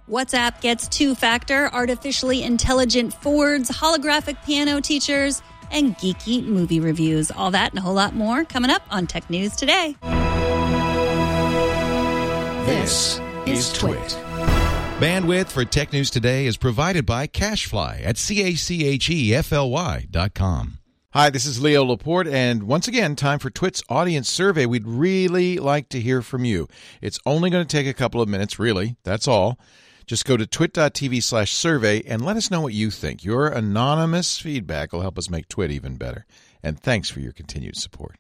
WhatsApp gets two-factor, artificially intelligent Fords, holographic piano teachers, and geeky movie reviews. All that and a whole lot more coming up on Tech News Today. This is Twit. Bandwidth for Tech News Today is provided by CacheFly at CacheFly.com. Hi, this is Leo Laporte, and once again, time for Twit's audience survey. We'd really like to hear from you. It's only going to take a couple of minutes, really. That's all. Just go to twit.tv/survey and let us know what you think. Your anonymous feedback will help us make Twit even better. And thanks for your continued support.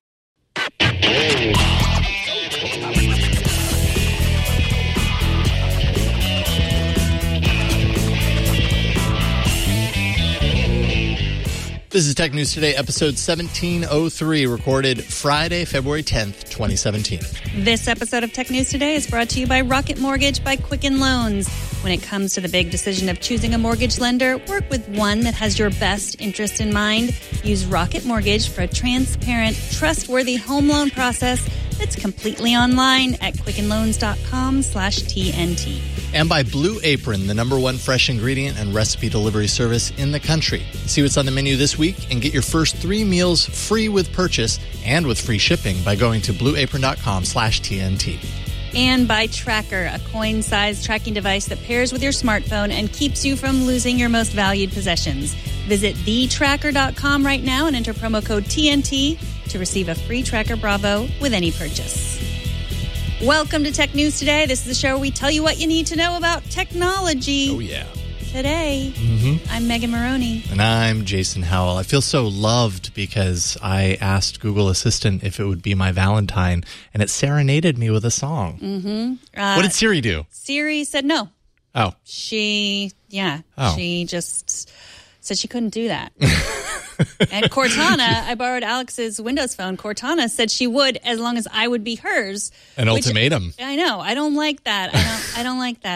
This is Tech News Today, episode 1703, recorded Friday, February 10th, 2017. This episode of Tech News Today is brought to you by Rocket Mortgage by Quicken Loans. When it comes to the big decision of choosing a mortgage lender, work with one that has your best interest in mind. Use Rocket Mortgage for a transparent, trustworthy home loan process that's completely online at quickenloans.com/TNT. And by Blue Apron, the #1 fresh ingredient and recipe delivery service in the country. See what's on the menu this week and get your first 3 meals free with purchase and with free shipping by going to blueapron.com/TNT. And by Tracker, a coin-sized tracking device that pairs with your smartphone and keeps you from losing your most valued possessions. Visit thetracker.com right now and enter promo code TNT to receive a free Tracker Bravo with any purchase. Welcome to Tech News Today. This is the show where we tell you what you need to know about technology. Oh, yeah. Today, I'm Megan Maroney. And I'm Jason Howell. I feel so loved because I asked Google Assistant if it would be my Valentine, and it serenaded me with a song. What did Siri do? Siri said no. Oh. She just said she couldn't do that. And Cortana, I borrowed Alex's Windows phone. Cortana said she would as long as I would be hers. An ultimatum. I know. I don't like that. I don't like that.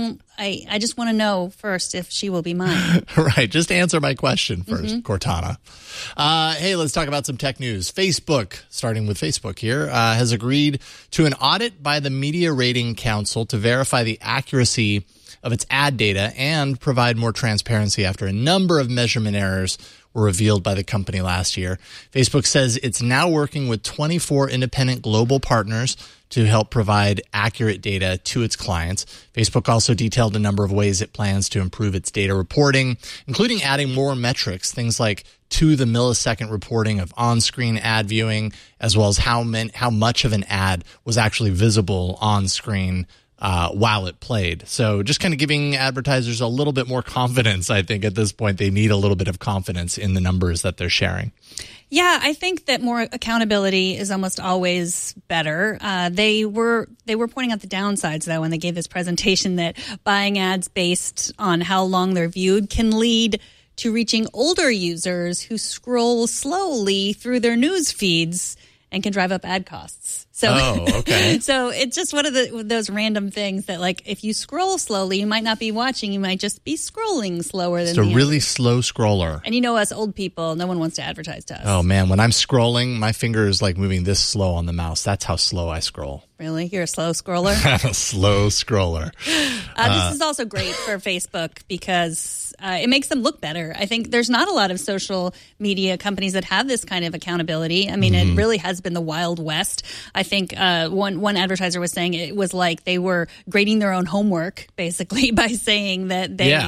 I just want to know first if she will be mine. Right. Just answer my question first, Cortana. Hey, let's talk about some tech news. Facebook, starting with Facebook here, has agreed to an audit by the Media Rating Council to verify the accuracy of its ad data and provide more transparency after a number of measurement errors were revealed by the company last year. Facebook says it's now working with 24 independent global partners to help provide accurate data to its clients. Facebook also detailed a number of ways it plans to improve its data reporting, including adding more metrics, things like to the millisecond reporting of on-screen ad viewing, as well as how much of an ad was actually visible on screen while it played. So just kind of giving advertisers a little bit more confidence. I think at this point they need a little bit of confidence in the numbers that they're sharing. Yeah, I think that more accountability is almost always better. They were pointing out the downsides, though, when they gave this presentation, that buying ads based on how long they're viewed can lead to reaching older users who scroll slowly through their news feeds and can drive up ad costs. So, okay. So it's just one of those random things that, like, if you scroll slowly, you might not be watching. You might just be scrolling slower than it's a really slow scroller. And you know, us old people, no one wants to advertise to us. Oh, man. When I'm scrolling, my finger is like moving this slow on the mouse. That's how slow I scroll. Really? You're a slow scroller? I'm a slow scroller. This is also great for Facebook because it makes them look better. I think there's not a lot of social media companies that have this kind of accountability. I mean, it really has been the Wild West. I think one advertiser was saying it was like they were grading their own homework, basically, by saying that they,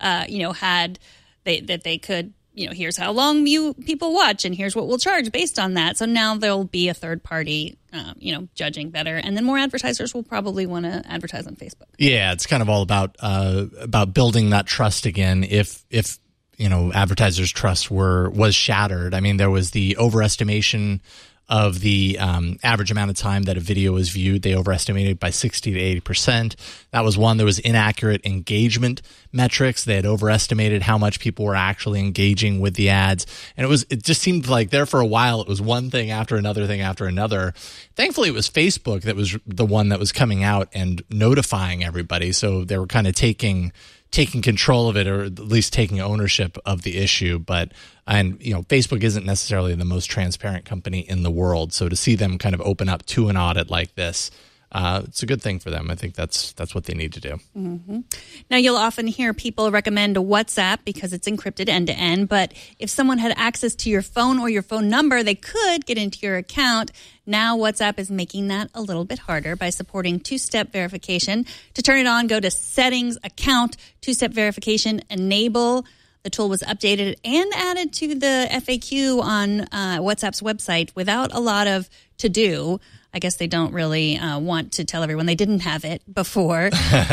they could, here's how long people watch and here's what we'll charge based on that. So now there'll be a third party, judging better. And then more advertisers will probably want to advertise on Facebook. Yeah, it's kind of all about building that trust again. If advertisers' trust was shattered. I mean, there was the overestimation of the average amount of time that a video was viewed. They overestimated by 60 to 80%. That was one. There was inaccurate engagement metrics. They had overestimated how much people were actually engaging with the ads. And it just seemed like there for a while, it was one thing after another thing after another. Thankfully, it was Facebook that was the one that was coming out and notifying everybody. So they were kind of taking control of it, or at least taking ownership of the issue. And Facebook isn't necessarily the most transparent company in the world. So to see them kind of open up to an audit like this, it's a good thing for them. I think that's what they need to do. Mm-hmm. Now, you'll often hear people recommend WhatsApp because it's encrypted end-to-end, but if someone had access to your phone or your phone number, they could get into your account. Now, WhatsApp is making that a little bit harder by supporting two-step verification. To turn it on, go to Settings, Account, Two-Step Verification, Enable. The tool was updated and added to the FAQ on WhatsApp's website without a lot of to-do. I guess they don't really want to tell everyone they didn't have it before.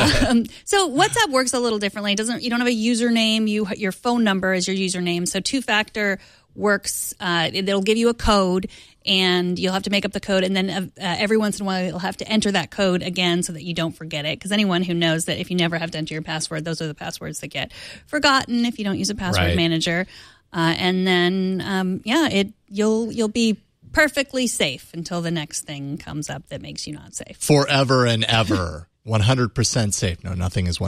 So WhatsApp works a little differently. You don't have a username. Your phone number is your username. So two-factor works. It'll give you a code, and you'll have to make up the code. And then every once in a while, you'll have to enter that code again so that you don't forget it. Because anyone who knows that if you never have to enter your password, those are the passwords that get forgotten if you don't use a password manager. And then, you'll be perfectly safe until the next thing comes up that makes you not safe. Forever and ever. 100% safe. No, nothing is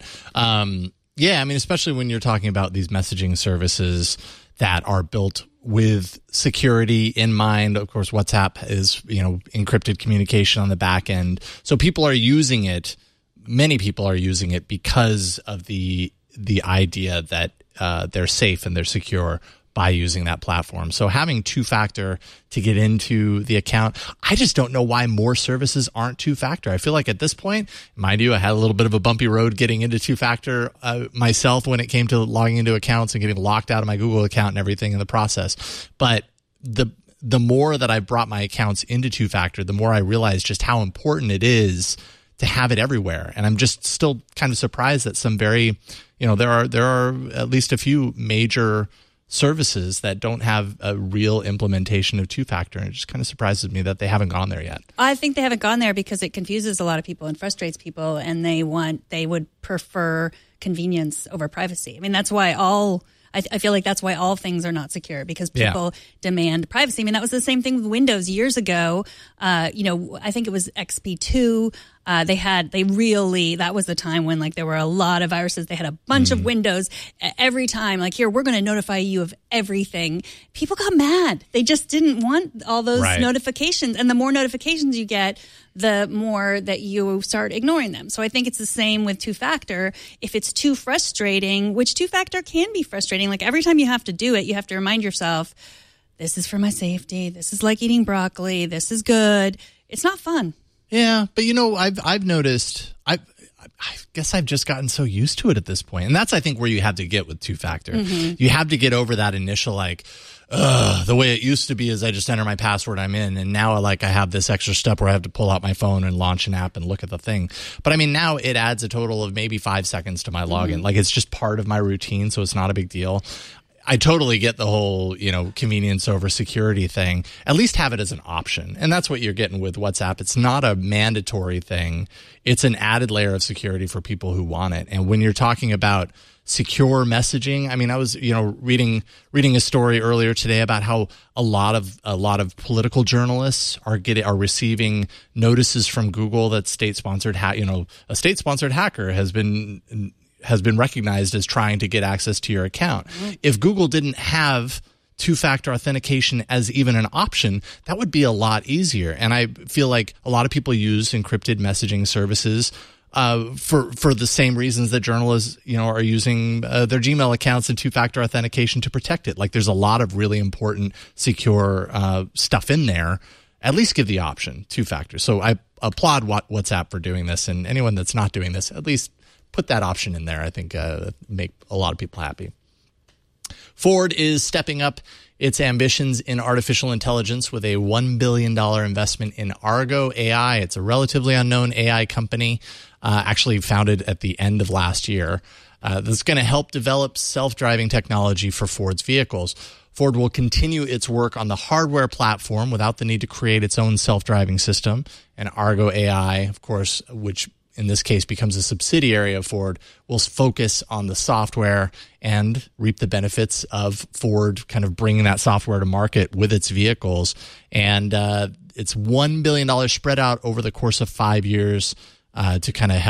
100%. Yeah, I mean, especially when you're talking about these messaging services that are built with security in mind. Of course, WhatsApp is, encrypted communication on the back end. So people are using it. Many people are using it because of the idea that they're safe and they're secure by using that platform. So having two-factor to get into the account, I just don't know why more services aren't two-factor. I feel like at this point, mind you, I had a little bit of a bumpy road getting into two-factor myself when it came to logging into accounts and getting locked out of my Google account and everything in the process. But the more that I brought my accounts into two-factor, the more I realized just how important it is to have it everywhere. And I'm just still kind of surprised that some very, there are at least a few major services that don't have a real implementation of two-factor. And it just kind of surprises me that they haven't gone there yet. I think they haven't gone there because it confuses a lot of people and frustrates people, and they would prefer convenience over privacy. I mean, that's why I feel like that's why all things are not secure, because people demand privacy. I mean, that was the same thing with Windows years ago. I think it was XP2. That was the time when there were a lot of viruses. They had a bunch of Windows every time. Here, we're going to notify you of everything. People got mad. They just didn't want all those notifications. And the more notifications you get, the more that you start ignoring them. So I think it's the same with two-factor. If it's too frustrating, which two-factor can be frustrating, every time you have to do it, you have to remind yourself, this is for my safety. This is like eating broccoli. This is good. It's not fun. Yeah, but I've noticed, I guess I've just gotten so used to it at this point. And that's, I think, where you have to get with two-factor. Mm-hmm. You have to get over that initial, the way it used to be is I just enter my password, I'm in. And now, I have this extra step where I have to pull out my phone and launch an app and look at the thing. But I mean, now it adds a total of maybe 5 seconds to my login. Mm-hmm. It's just part of my routine, so it's not a big deal. I totally get the whole, convenience over security thing. At least have it as an option. And that's what you're getting with WhatsApp. It's not a mandatory thing. It's an added layer of security for people who want it. And when you're talking about secure messaging, I mean, I was, reading a story earlier today about how a lot of political journalists are receiving notices from Google that a state-sponsored hacker has been recognized as trying to get access to your account. Mm-hmm. If Google didn't have two-factor authentication as even an option, that would be a lot easier. And I feel like a lot of people use encrypted messaging services for the same reasons that journalists, are using their Gmail accounts and two-factor authentication to protect it. There's a lot of really important, secure stuff in there. At least give the option, two-factor. So I applaud WhatsApp for doing this, and anyone that's not doing this, at least put that option in there. I think make a lot of people happy. Ford is stepping up its ambitions in artificial intelligence with a $1 billion investment in Argo AI. It's a relatively unknown AI company, actually founded at the end of last year, that's going to help develop self-driving technology for Ford's vehicles. Ford will continue its work on the hardware platform without the need to create its own self-driving system. And Argo AI, of course, which in this case becomes a subsidiary of Ford, will focus on the software and reap the benefits of Ford kind of bringing that software to market with its vehicles. And it's $1 billion spread out over the course of 5 years to kind of help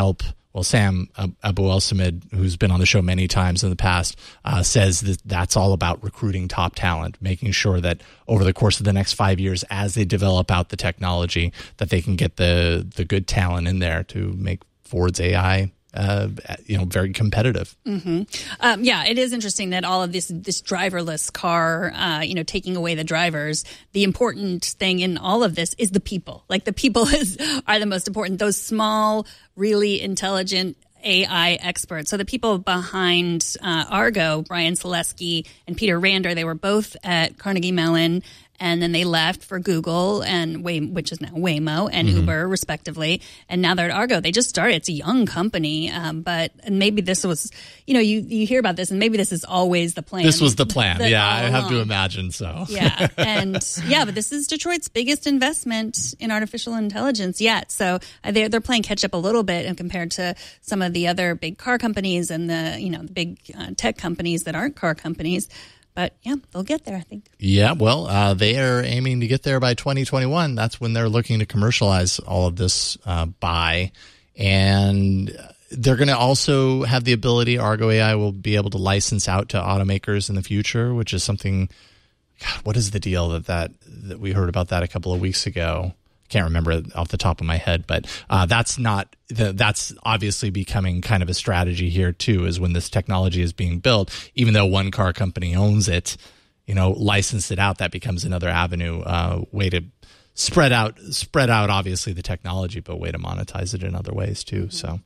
Well, Sam Abu El-Samid, who's been on the show many times in the past, says that that's all about recruiting top talent, making sure that over the course of the next 5 years, as they develop out the technology, that they can get the good talent in there to make Ford's AI very competitive. Mm-hmm. Yeah, it is interesting that all of this driverless car, taking away the drivers. The important thing in all of this is the people. Like the people are the most important. Those small, really intelligent AI experts. So the people behind Argo, Brian Selesky and Peter Rander, they were both at Carnegie Mellon. And then they left for Google which is now Waymo and Uber, respectively. And now they're at Argo. They just started. It's a young company, but maybe this was, you hear about this, and maybe this is always the plan. This was the plan. Yeah, I have to imagine so. Yeah, but this is Detroit's biggest investment in artificial intelligence yet. So they're playing catch up a little bit, and compared to some of the other big car companies and the big tech companies that aren't car companies. But, yeah, they'll get there, I think. Yeah, well, they are aiming to get there by 2021. That's when they're looking to commercialize all of this by. And they're going to also have the ability, Argo AI will be able to license out to automakers in the future, which is something, God, what is the deal that we heard about that a couple of weeks ago? Can't remember it off the top of my head, but that's obviously becoming kind of a strategy here too, is when this technology is being built, even though one car company owns it, license it out, that becomes another avenue, way to spread out obviously the technology, but way to monetize it in other ways too. So.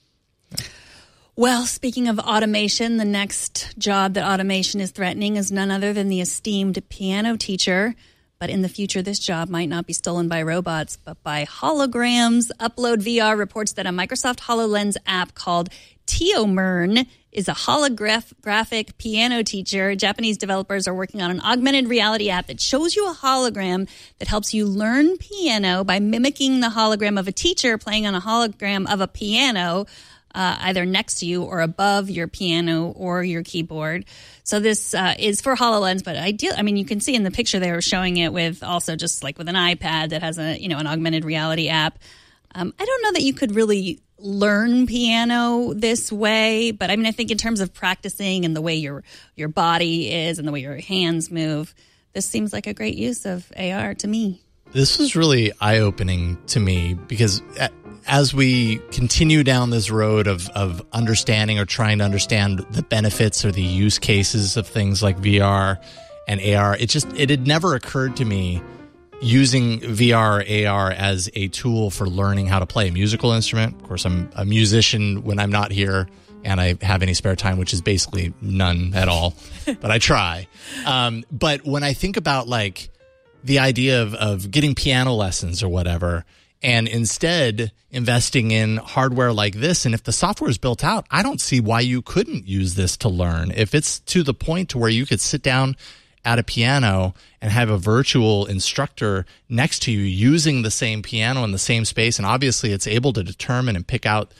Well, speaking of automation, the next job that automation is threatening is none other than the esteemed piano teacher. But in the future, this job might not be stolen by robots, but by holograms. Upload VR reports that a Microsoft HoloLens app called Teomern is a holographic piano teacher. Japanese developers are working on an augmented reality app that shows you a hologram that helps you learn piano by mimicking the hologram of a teacher playing on a hologram of a piano, either next to you or above your piano or your keyboard. So this is for HoloLens, but you can see in the picture they were showing it with also just like with an iPad that has an augmented reality app. I don't know that you could really learn piano this way, but I think in terms of practicing and the way your body is and the way your hands move, this seems like a great use of AR to me. This was really eye-opening to me because as we continue down this road of understanding or trying to understand the benefits or the use cases of things like VR and AR, it had never occurred to me using VR or AR as a tool for learning how to play a musical instrument. Of course, I'm a musician when I'm not here and I have any spare time, which is basically none at all, but I try. But when I think about like the idea of getting piano lessons or whatever, and instead investing in hardware like this, and if the software is built out, I don't see why you couldn't use this to learn. If it's to the point to where you could sit down at a piano and have a virtual instructor next to you using the same piano in the same space, and obviously it's able to determine and pick out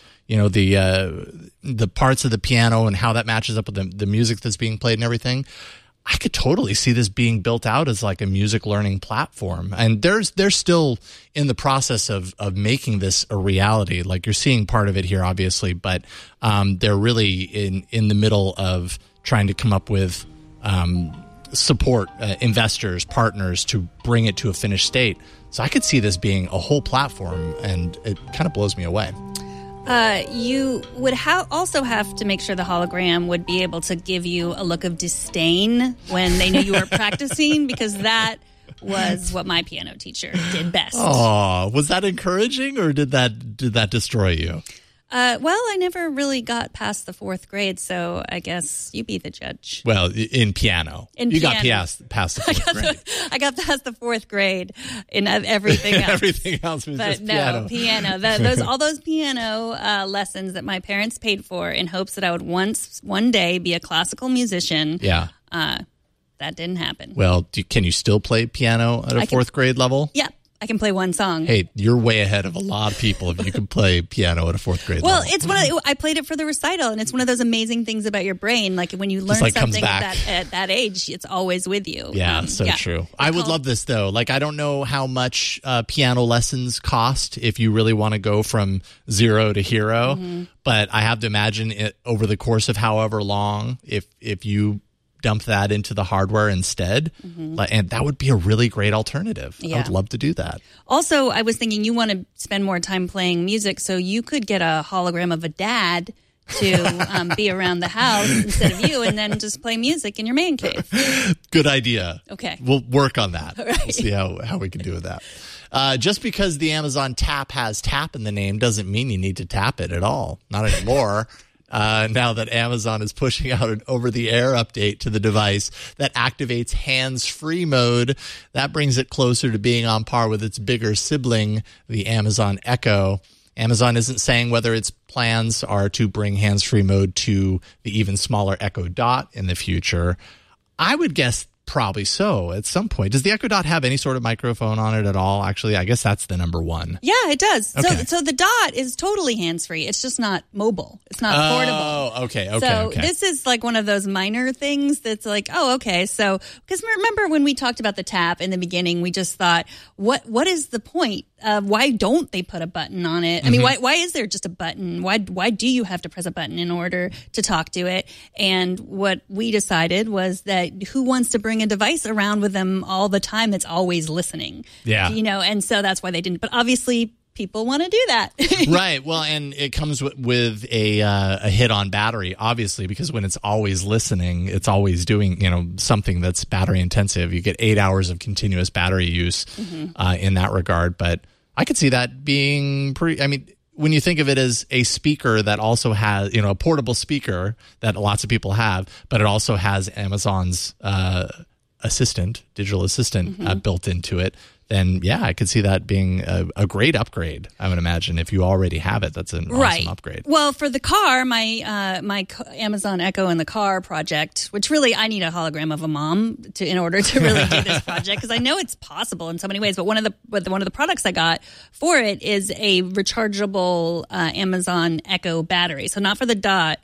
the parts of the piano and how that matches up with the music that's being played and everything, I could totally see this being built out as like a music learning platform. And they're still in the process of making this a reality. Like you're seeing part of it here, obviously, but they're really in the middle of trying to come up with support, investors, partners to bring it to a finished state. So I could see this being a whole platform, and it kind of blows me away. You would also have to make sure the hologram would be able to give you a look of disdain when they knew you were practicing, because that was what my piano teacher did best. Oh, was that encouraging, or did that destroy you? Well, I never really got past the 4th grade, so I guess you be the judge. Well, in piano. You got past the 4th grade. I got past the 4th grade in everything else. Everything else was just piano. No, piano. All those piano lessons that my parents paid for in hopes that I would one day be a classical musician. Yeah. That didn't happen. Well, can you still play piano at a 4th grade level? Yeah. I can play one song. Hey, you're way ahead of a lot of people if you can play piano at a 4th grade Well, level. it's I played it for the recital, and it's one of those amazing things about your brain. Like when you learn something at that age, it's always with you. Yeah, true. I would love this, though. Like, I don't know how much piano lessons cost if you really want to go from zero to hero, but I have to imagine it over the course of however long, if you dump that into the hardware instead, and that would be a really great alternative. Yeah. I would love to do that. Also, I was thinking you want to spend more time playing music, so you could get a hologram of a dad to be around the house instead of you, and then just play music in your man cave. Good idea. Okay. We'll work on that. Right. We'll see how we can do with that. Just because the Amazon Tap has tap in the name doesn't mean you need to tap it at all. Not anymore. Now that Amazon is pushing out an over-the-air update to the device that activates hands-free mode, that brings it closer to being on par with its bigger sibling, the Amazon Echo. Amazon isn't saying whether its plans are to bring hands-free mode to the even smaller Echo Dot in the future. I would guess probably so at some point. Does the Echo Dot have any sort of microphone on it at all? Actually, I guess that's the number one. Yeah, it does. Okay. So the Dot is totally hands-free. It's just not mobile. It's not portable. Oh, okay. So this is like one of those minor things that's like, oh, okay. So, because remember when we talked about the Tap in the beginning, we just thought, what is the point? Why don't they put a button on it? I mean, why is there just a button? Why do you have to press a button in order to talk to it? And what we decided was that who wants to bring a device around with them all the time that's always listening? Yeah. And so that's why they didn't. But obviously, people want to do that. Right. Well, and it comes with a hit on battery, obviously, because when it's always listening, it's always doing, something that's battery intensive. You get 8 hours of continuous battery use in that regard. But I could see that being pretty, when you think of it as a speaker that also has, a portable speaker that lots of people have, but it also has Amazon's digital assistant built into it, then yeah, I could see that being a great upgrade. I would imagine if you already have it, that's an awesome upgrade. Well, for the car, my Amazon Echo in the car project, which really I need a hologram of a mom in order to really do this project, because I know it's possible in so many ways. But one of the products I got for it is a rechargeable Amazon Echo battery. So not for the Dot,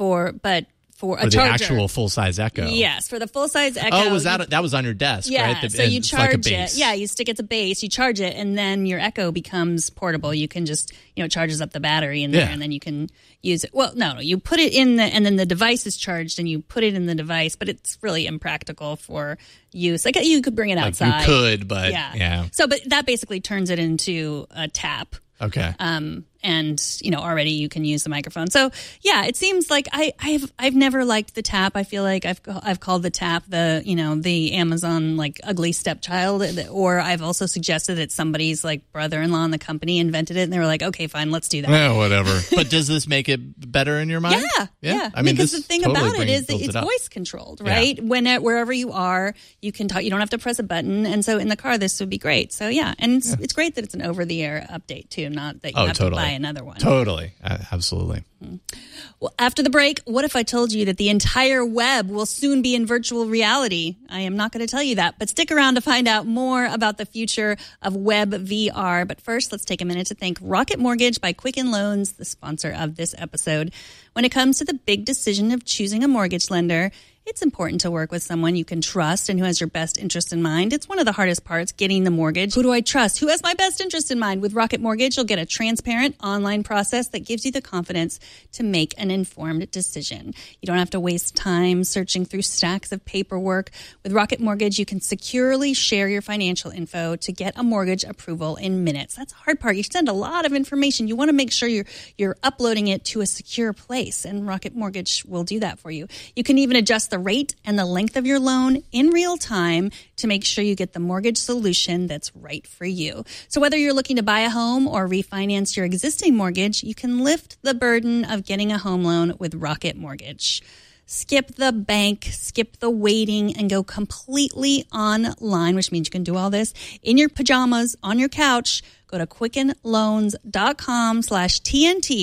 but for a the charger. Actual full-size Echo. Yes, for the full-size Echo. Oh, that was on your desk, yeah, right? So you charge like a base. it. Yeah, you stick it to base, you charge it, and then your Echo becomes portable. You can just, it charges up the battery in there, and then you can use it. Well, no, you put it in and then the device is charged, and you put it in the device, but it's really impractical for use. Like, you could bring it outside. You could, but yeah. So, but that basically turns it into a Tap. Okay. And already you can use the microphone. So yeah, it seems like I've never liked the Tap. I feel like I've called the Tap the Amazon like ugly stepchild, or I've also suggested that somebody's like brother-in-law in the company invented it, and they were like, okay, fine, let's do that. Yeah, whatever. But does this make it better in your mind? Yeah. I mean, because the thing totally about it is that it's voice controlled, right? Yeah. Wherever you are, you can talk. You don't have to press a button, and so in the car, this would be great. So yeah, and it's great that it's an over-the-air update too, not that you have to buy another one. Totally. Absolutely. Well, after the break, what if I told you that the entire web will soon be in virtual reality? I am not going to tell you that, but stick around to find out more about the future of web VR. But first, let's take a minute to thank Rocket Mortgage by Quicken Loans, the sponsor of this episode. When it comes to the big decision of choosing a mortgage lender, it's important to work with someone you can trust and who has your best interest in mind. It's one of the hardest parts, getting the mortgage. Who do I trust? Who has my best interest in mind? With Rocket Mortgage, you'll get a transparent online process that gives you the confidence to make an informed decision. You don't have to waste time searching through stacks of paperwork. With Rocket Mortgage, you can securely share your financial info to get a mortgage approval in minutes. That's the hard part. You send a lot of information. You want to make sure you're uploading it to a secure place, and Rocket Mortgage will do that for you. You can even adjust the rate and the length of your loan in real time to make sure you get the mortgage solution that's right for you. So whether you're looking to buy a home or refinance your existing mortgage, you can lift the burden of getting a home loan with Rocket Mortgage. Skip the bank, skip the waiting, and go completely online, which means you can do all this in your pajamas, on your couch. Go to QuickenLoans.com/TNT.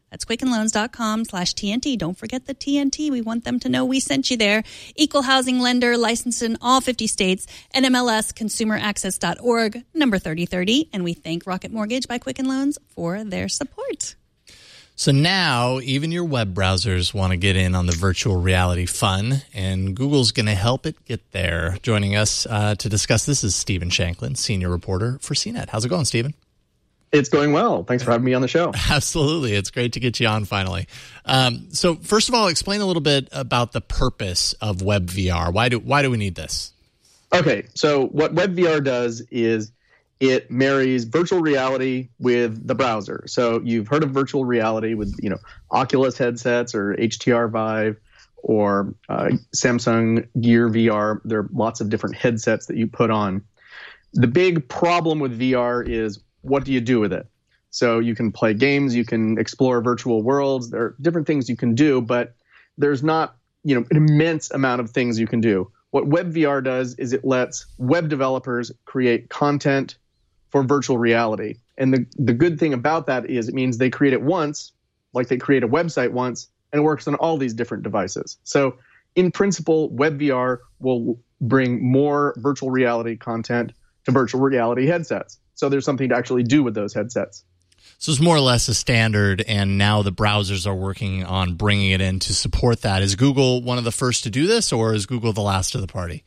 That's quickenloans.com/TNT. Don't forget the TNT. We want them to know we sent you there. Equal housing lender, licensed in all 50 states. NMLS consumeraccess.org, number 3030. And we thank Rocket Mortgage by Quicken Loans for their support. So now even your web browsers want to get in on the virtual reality fun, and Google's going to help it get there. Joining us to discuss this is Stephen Shanklin, senior reporter for CNET. How's it going, Stephen? It's going well. Thanks for having me on the show. Absolutely. It's great to get you on finally. So first of all, explain a little bit about the purpose of WebVR. Why do we need this? Okay, so what WebVR does is it marries virtual reality with the browser. So you've heard of virtual reality with, Oculus headsets or HTR Vive or Samsung Gear VR. There are lots of different headsets that you put on. The big problem with VR is, what do you do with it? So you can play games, you can explore virtual worlds. There are different things you can do, but there's not, an immense amount of things you can do. What WebVR does is it lets web developers create content for virtual reality. And the good thing about that is it means they create it once, like they create a website once, and it works on all these different devices. So in principle, WebVR will bring more virtual reality content to virtual reality headsets. So there's something to actually do with those headsets. So it's more or less a standard, and now the browsers are working on bringing it in to support that. Is Google one of the first to do this, or is Google the last of the party?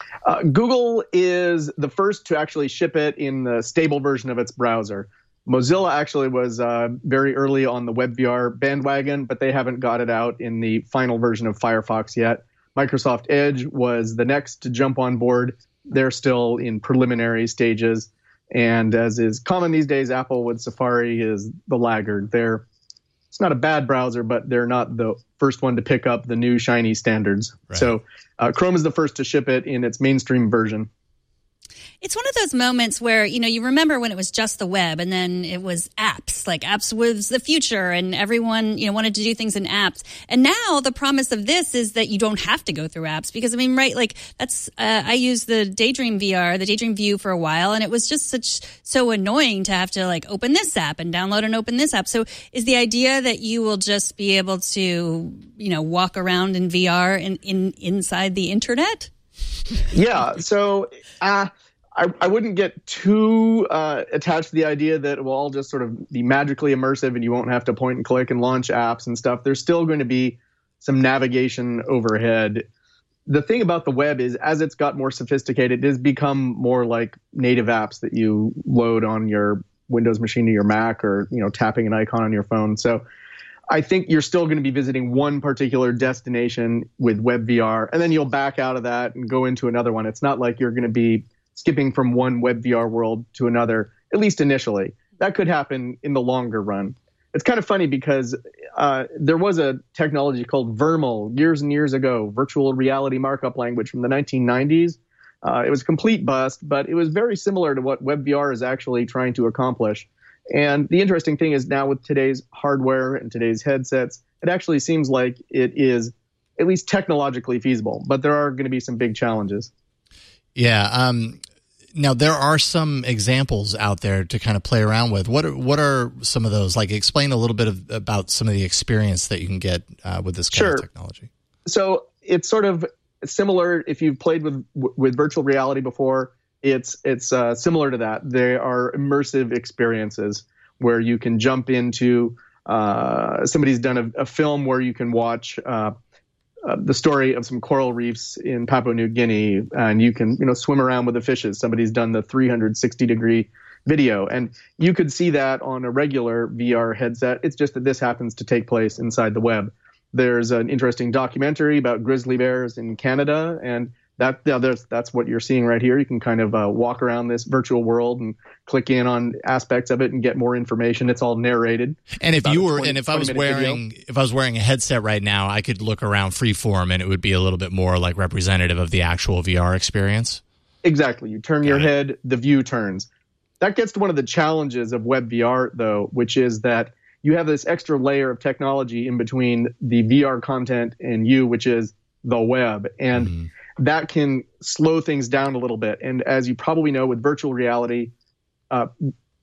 Google is the first to actually ship it in the stable version of its browser. Mozilla actually was very early on the WebVR bandwagon, but they haven't got it out in the final version of Firefox yet. Microsoft Edge was the next to jump on board. They're still in preliminary stages. And as is common these days, Apple with Safari is the laggard. It's not a bad browser, but they're not the first one to pick up the new shiny standards. Right. So Chrome is the first to ship it in its mainstream version. It's one of those moments where, you remember when it was just the web and then it was apps, like apps was the future and everyone, wanted to do things in apps. And now the promise of this is that you don't have to go through apps because, that's, I used the Daydream VR, the Daydream View for a while, and it was just so annoying to have to open this app and download and open this app. So is the idea that you will just be able to, walk around in VR inside the internet? Yeah. So, I wouldn't get too attached to the idea that it will all just sort of be magically immersive and you won't have to point and click and launch apps and stuff. There's still going to be some navigation overhead. The thing about the web is as it's got more sophisticated, it has become more like native apps that you load on your Windows machine to your Mac or, tapping an icon on your phone. So I think you're still going to be visiting one particular destination with WebVR, and then you'll back out of that and go into another one. It's not like you're going to be skipping from one WebVR world to another, at least initially. That could happen in the longer run. It's kind of funny because there was a technology called Vermal years and years ago, virtual reality markup language from the 1990s. It was a complete bust, but it was very similar to what WebVR is actually trying to accomplish. And the interesting thing is now with today's hardware and today's headsets, it actually seems like it is at least technologically feasible, but there are going to be some big challenges. Yeah. Now, there are some examples out there to kind of play around with. What are some of those? Explain a little bit about some of the experience that you can get with this kind of technology. So it's sort of similar if you've played with virtual reality before. It's similar to that. They are immersive experiences where you can jump into somebody's done a film where you can watch the story of some coral reefs in Papua New Guinea, and you can swim around with the fishes. Somebody's done the 360-degree video, and you could see that on a regular VR headset. It's just that this happens to take place inside the web. There's an interesting documentary about grizzly bears in Canada, and that's what you're seeing right here. You can kind of walk around this virtual world and click in on aspects of it and get more information. It's all narrated. And if I was wearing a headset right now, I could look around freeform and it would be a little bit more like representative of the actual VR experience. Exactly. You turn your head, the view turns. That gets to one of the challenges of WebVR, though, which is that you have this extra layer of technology in between the VR content and you, which is the web. And that can slow things down a little bit. And as you probably know, with virtual reality,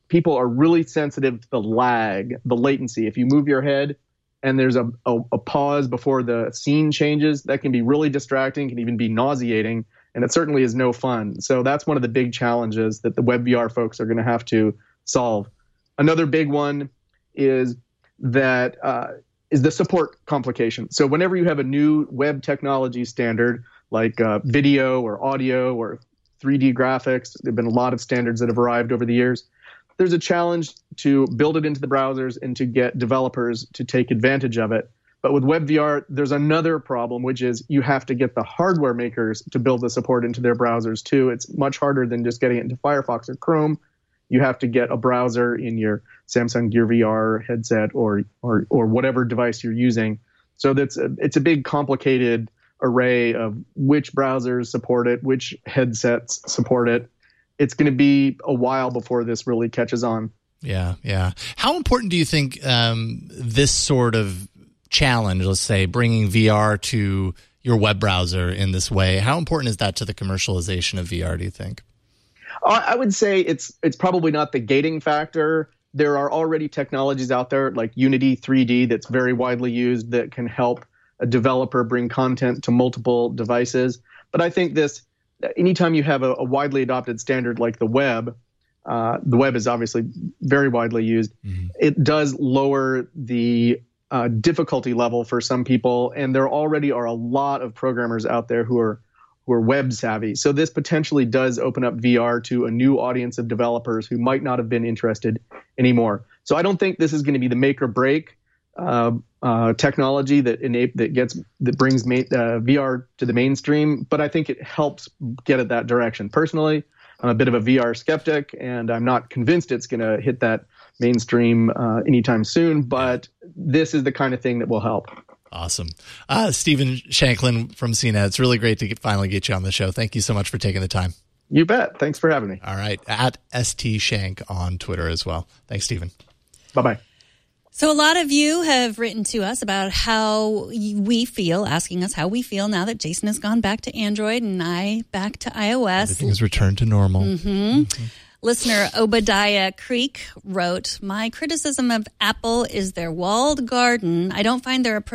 people are really sensitive to the lag, the latency. If you move your head and there's a pause before the scene changes, that can be really distracting, can even be nauseating, and it certainly is no fun. So that's one of the big challenges that the WebVR folks are going to have to solve. Another big one is that is the support complication. So whenever you have a new web technology standard like video or audio or 3D graphics, there have been a lot of standards that have arrived over the years. There's a challenge to build it into the browsers and to get developers to take advantage of it. But with WebVR, there's another problem, which is you have to get the hardware makers to build the support into their browsers too. It's much harder than just getting it into Firefox or Chrome. You have to get a browser in your Samsung Gear VR headset or whatever device you're using. So it's a big complicated array of which browsers support it, which headsets support it. It's going to be a while before this really catches on. Yeah. How important do you think this sort of challenge, let's say bringing VR to your web browser in this way, how important is that to the commercialization of VR, do you think? I would say it's probably not the gating factor. There are already technologies out there like Unity 3D that's very widely used that can help a developer bring content to multiple devices. But I think anytime you have a widely adopted standard like the web is obviously very widely used. Mm-hmm. It does lower the difficulty level for some people, and there already are a lot of programmers out there who are web savvy. So this potentially does open up VR to a new audience of developers who might not have been interested anymore. So I don't think this is going to be the make or break technology that brings VR to the mainstream, but I think it helps get it that direction. Personally, I'm a bit of a VR skeptic, and I'm not convinced it's going to hit that mainstream anytime soon, but this is the kind of thing that will help. Awesome. Stephen Shanklin from CNET, it's really great to finally get you on the show. Thank you so much for taking the time. You bet. Thanks for having me. All right. At STShank on Twitter as well. Thanks, Stephen. Bye-bye. So a lot of you have written to us about how we feel, asking us how we feel now that Jason has gone back to Android and I back to iOS. Everything has returned to normal. Mm-hmm. Listener Obadiah Creek wrote, "My criticism of Apple is their walled garden. I don't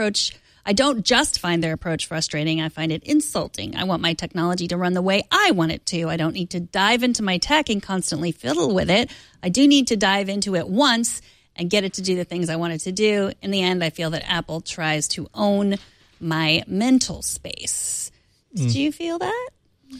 just find their approach frustrating. I find it insulting. I want my technology to run the way I want it to. I don't need to dive into my tech and constantly fiddle with it. I do need to dive into it once and get it to do the things I want it to do. In the end, I feel that Apple tries to own my mental space." Do you feel that?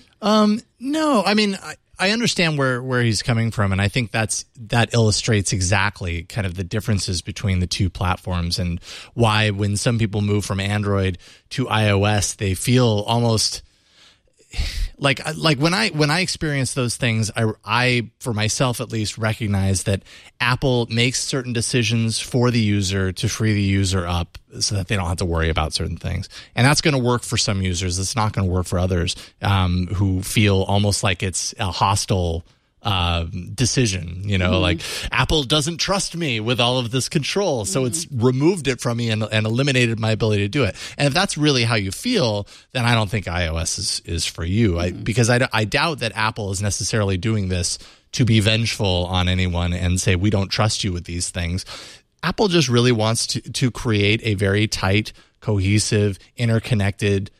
No, I mean, I understand where he's coming from, and I think that illustrates exactly kind of the differences between the two platforms and why when some people move from Android to iOS, they feel almost like when I experience those things, I for myself at least recognize that Apple makes certain decisions for the user to free the user up so that they don't have to worry about certain things. And that's going to work for some users. It's not going to work for others who feel almost like it's a hostile decision, like Apple doesn't trust me with all of this control, so it's removed it from me and eliminated my ability to do it. And if that's really how you feel, then I don't think iOS is for you, because I doubt that Apple is necessarily doing this to be vengeful on anyone and say we don't trust you with these things. Apple just really wants to create a very tight, cohesive, interconnected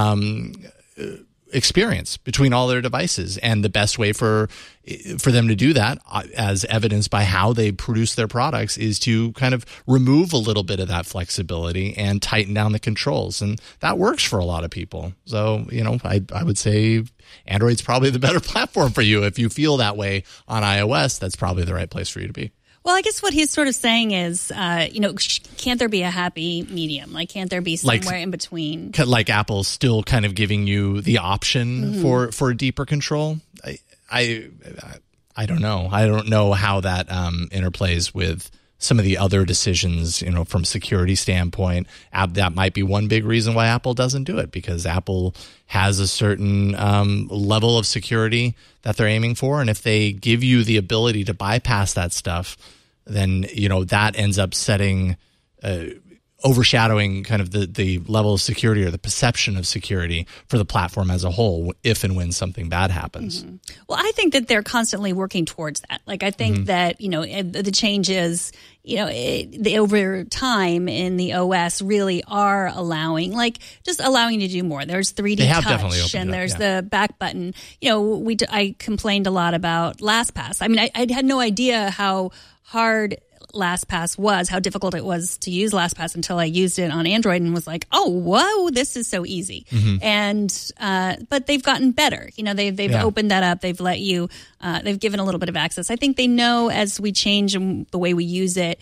experience between all their devices, and the best way for them to do that, as evidenced by how they produce their products, is to kind of remove a little bit of that flexibility and tighten down the controls, and that works for a lot of people. So I would say Android's probably the better platform for you. If you feel that way on iOS, that's probably the right place for you to be. Well, I guess what he's sort of saying is, can't there be a happy medium? Like, can't there be somewhere in between? Like Apple's still kind of giving you the option for deeper control? I don't know. I don't know how that interplays with some of the other decisions, from security standpoint. That might be one big reason why Apple doesn't do it, because Apple has a certain level of security that they're aiming for. And if they give you the ability to bypass that stuff, then, that ends up setting overshadowing kind of the level of security or the perception of security for the platform as a whole if and when something bad happens. Mm-hmm. Well, I think that they're constantly working towards that. Like, I think that, the changes, over time in the OS really are allowing you to do more. There's 3D touch and there's the back button. I complained a lot about LastPass. I mean, I had no idea how hard LastPass was, how difficult it was to use LastPass until I used it on Android and was like, oh, whoa, this is so easy. And but they've gotten better. They've opened that up. They've let you, they've given a little bit of access. I think they know as we change the way we use it,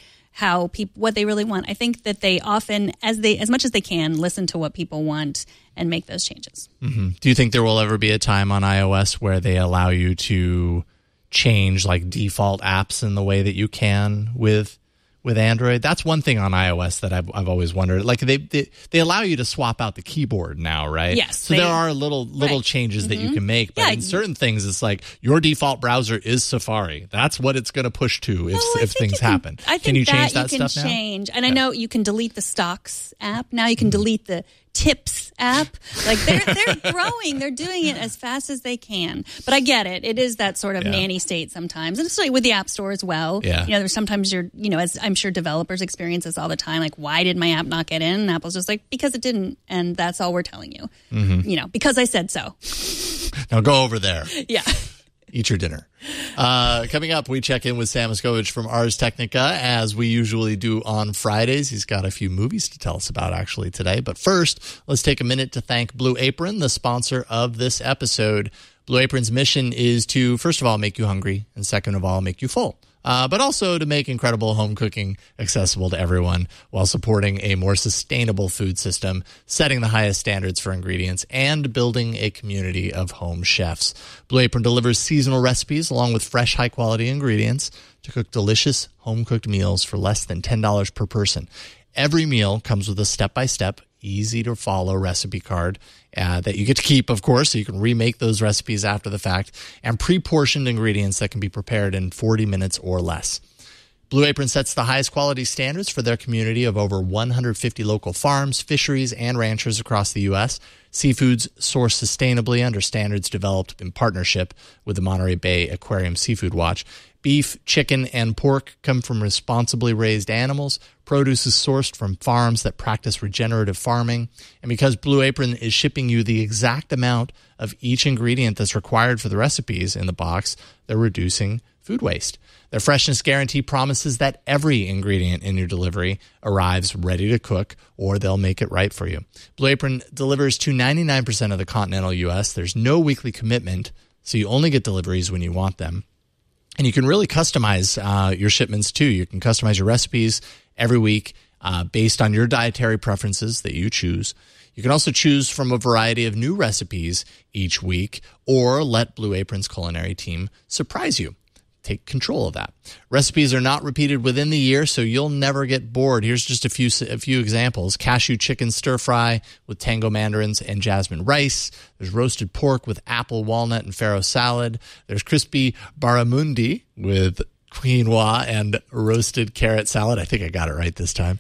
what they really want. I think that they often, as much as they can, listen to what people want and make those changes. Do you think there will ever be a time on iOS where they allow you to change like default apps in the way that you can with Android? That's one thing on iOS that I've always wondered. Like they allow you to swap out the keyboard now, right? Yes. So there are little changes that you can make, but in certain things, it's like your default browser is Safari. That's what it's going to push to if things happen. Can you change that you can stuff change. And I know you can delete the Stocks app. Now you can delete the Tips app. Like they're growing. They're doing it as fast as they can. But I get it. It is that sort of nanny state sometimes. And it's like with the App Store as well. Yeah. There's sometimes as I'm sure developers experience this all the time. Like, why did my app not get in? And Apple's just like, because it didn't. And that's all we're telling you. Because I said so. Now go over there. Yeah. Eat your dinner. Coming up, we check in with Sam Miskovich from Ars Technica, as we usually do on Fridays. He's got a few movies to tell us about, actually, today. But first, let's take a minute to thank Blue Apron, the sponsor of this episode. Blue Apron's mission is to, first of all, make you hungry, and second of all, make you full. But also to make incredible home cooking accessible to everyone while supporting a more sustainable food system, setting the highest standards for ingredients, and building a community of home chefs. Blue Apron delivers seasonal recipes along with fresh, high-quality ingredients to cook delicious home-cooked meals for less than $10 per person. Every meal comes with a step-by-step, easy-to-follow recipe card that you get to keep, of course, so you can remake those recipes after the fact, and pre-portioned ingredients that can be prepared in 40 minutes or less. Blue Apron sets the highest quality standards for their community of over 150 local farms, fisheries, and ranchers across the U.S. Seafoods sourced sustainably under standards developed in partnership with the Monterey Bay Aquarium Seafood Watch. Beef, chicken, and pork come from responsibly raised animals. Produce is sourced from farms that practice regenerative farming. And because Blue Apron is shipping you the exact amount of each ingredient that's required for the recipes in the box, they're reducing food waste. Their freshness guarantee promises that every ingredient in your delivery arrives ready to cook, or they'll make it right for you. Blue Apron delivers to 99% of the continental U.S. There's no weekly commitment, so you only get deliveries when you want them. And you can really customize your shipments, too. You can customize your recipes every week based on your dietary preferences that you choose. You can also choose from a variety of new recipes each week, or let Blue Apron's culinary team surprise you. Take control of that. Recipes are not repeated within the year, so you'll never get bored. Here's just a few examples. Cashew chicken stir fry with tango mandarins and jasmine rice. There's roasted pork with apple, walnut, and farro salad. There's crispy barramundi with quinoa and roasted carrot salad. I think I got it right this time.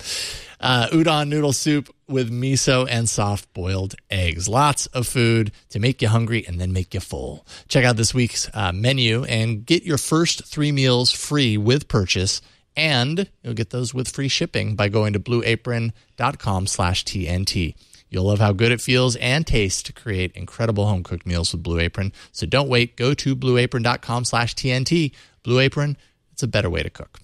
Udon noodle soup with miso and soft-boiled eggs. Lots of food to make you hungry and then make you full. Check out this week's menu and get your first 3 meals free with purchase, and you'll get those with free shipping by going to blueapron.com/TNT. You'll love how good it feels and tastes to create incredible home-cooked meals with Blue Apron. So don't wait. Go to blueapron.com/TNT. Blue Apron, it's a better way to cook.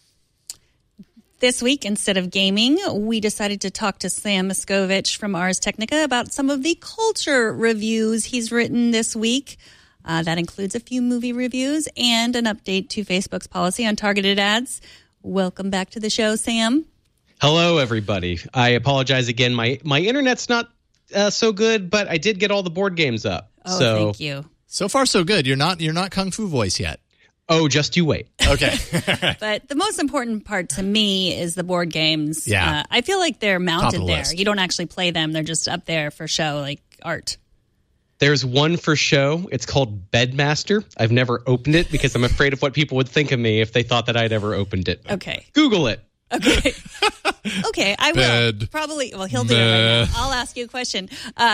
This week, instead of gaming, we decided to talk to Sam Miskovich from Ars Technica about some of the culture reviews he's written this week. That includes a few movie reviews and an update to Facebook's policy on targeted ads. Welcome back to the show, Sam. Hello, everybody. I apologize again. My internet's not so good, but I did get all the board games up. Oh, thank you. So far, so good. You're not Kung Fu Voice yet. Oh, just you wait. Okay. But the most important part to me is the board games. Yeah. I feel like they're mounted there. List. You don't actually play them. They're just up there for show, like art. There's one for show. It's called Bedmaster. I've never opened it because I'm afraid of what people would think of me if they thought that I'd ever opened it. Okay. Google it. Okay, I will. Probably, well, he'll do it right now. I'll ask you a question.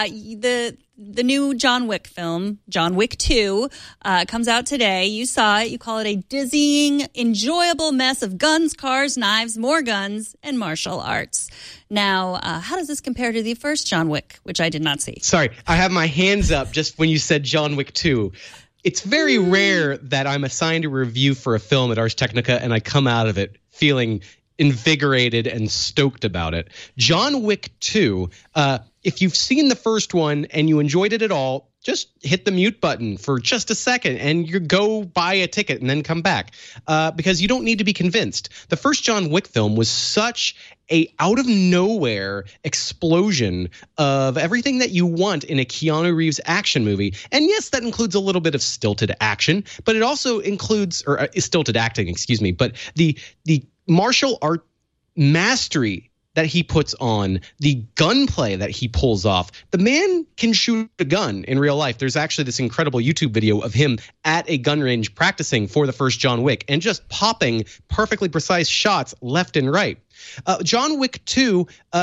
The new John Wick film, John Wick 2, comes out today. You saw it. You call it a dizzying, enjoyable mess of guns, cars, knives, more guns, and martial arts. Now, how does this compare to the first John Wick, which I did not see? Sorry, I have my hands up just when you said John Wick 2. It's very rare that I'm assigned a review for a film at Ars Technica and I come out of it feeling invigorated and stoked about it. John Wick 2, if you've seen the first one and you enjoyed it at all, just hit the mute button for just a second and you go buy a ticket and then come back because you don't need to be convinced. The first John Wick film was such a out of nowhere explosion of everything that you want in a Keanu Reeves action movie. And yes, that includes a little bit of stilted action, but it also includes stilted acting, excuse me, but the martial art mastery that he puts on, the gunplay that he pulls off. The man can shoot a gun in real life. There's actually this incredible YouTube video of him at a gun range practicing for the first John Wick and just popping perfectly precise shots left and right. John Wick 2,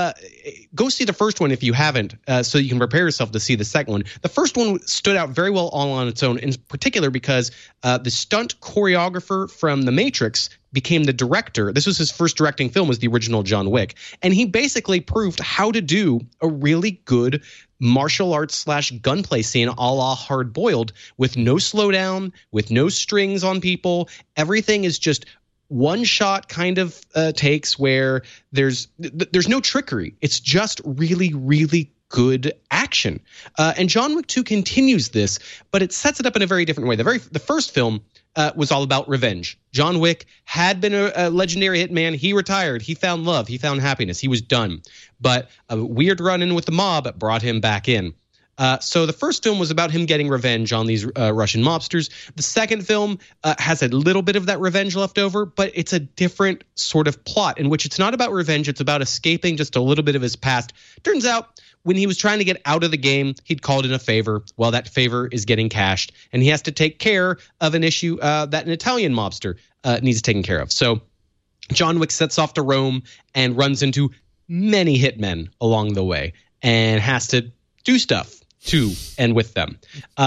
go see the first one if you haven't, so you can prepare yourself to see the second one. The first one stood out very well all on its own, in particular because the stunt choreographer from The Matrix became the director. This was his first directing film, was the original John Wick. And he basically proved how to do a really good martial arts / gunplay scene a la Hard Boiled with no slowdown, with no strings on people. Everything is just one shot kind of takes where there's no trickery. It's just really, really good action. And John Wick 2 continues this, but it sets it up in a very different way. The first film was all about revenge. John Wick had been a legendary hitman. He retired. He found love. He found happiness. He was done. But a weird run-in with the mob brought him back in. So the first film was about him getting revenge on these Russian mobsters. The second film has a little bit of that revenge left over, but it's a different sort of plot in which it's not about revenge. It's about escaping just a little bit of his past. Turns out when he was trying to get out of the game, he'd called in a favor. Well, that favor is getting cashed, and he has to take care of an issue that an Italian mobster needs taken care of. So John Wick sets off to Rome and runs into many hitmen along the way and has to do stuff to and with them.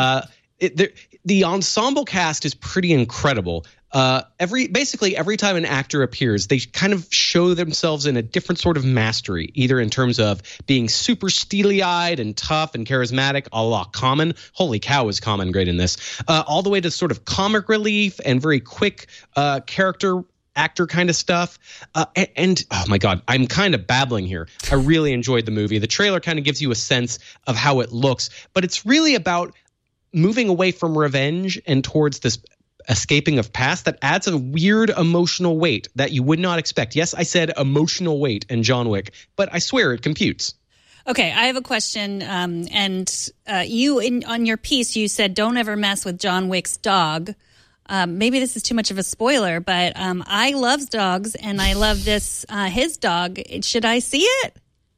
The ensemble cast is pretty incredible. Basically every time an actor appears, they kind of show themselves in a different sort of mastery, either in terms of being super steely-eyed and tough and charismatic, a la Common. Holy cow, is Common great in this. All the way to sort of comic relief and very quick character actor kind of stuff. And oh my God, I'm kind of babbling here. I really enjoyed the movie. The trailer kind of gives you a sense of how it looks, but it's really about moving away from revenge and towards this escaping of past that adds a weird emotional weight that you would not expect. Yes, I said emotional weight in John Wick, but I swear it computes. Okay, I have a question. You on your piece, you said don't ever mess with John Wick's dog. Maybe this is too much of a spoiler, but I love dogs, and I love this his dog. Should I see it?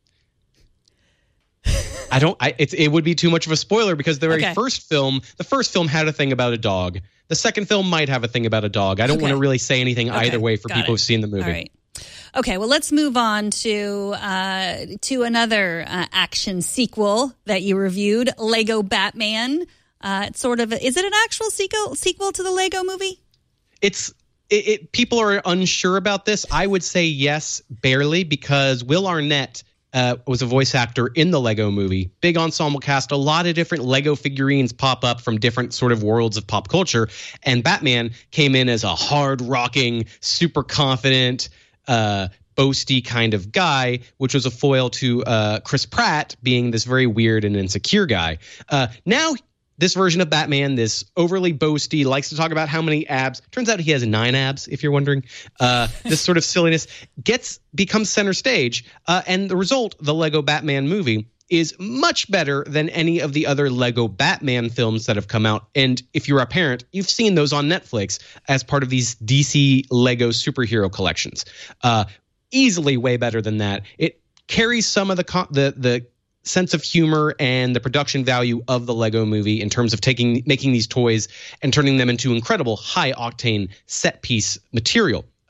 It would be too much of a spoiler because the first film had a thing about a dog. The second film might have a thing about a dog. I don't want to really say anything either way for people who've seen the movie. All right. Okay, well, let's move on to another action sequel that you reviewed, Lego Batman. It's sort of is it an actual sequel to the Lego movie? People are unsure about this. I would say yes, barely, because Will Arnett was a voice actor in the Lego movie. Big ensemble cast, a lot of different Lego figurines pop up from different sort of worlds of pop culture. And Batman came in as a hard-rocking, super confident, boasty kind of guy, which was a foil to Chris Pratt being this very weird and insecure guy. Now this version of Batman, this overly boasty, likes to talk about how many abs. Turns out he has 9 abs, if you're wondering. This sort of silliness becomes center stage. And the result, the Lego Batman movie, is much better than any of the other Lego Batman films that have come out. And if you're a parent, you've seen those on Netflix as part of these DC Lego superhero collections. Easily way better than that. It carries some of the sense of humor and the production value of the Lego movie in terms of making these toys and turning them into incredible high octane set piece material.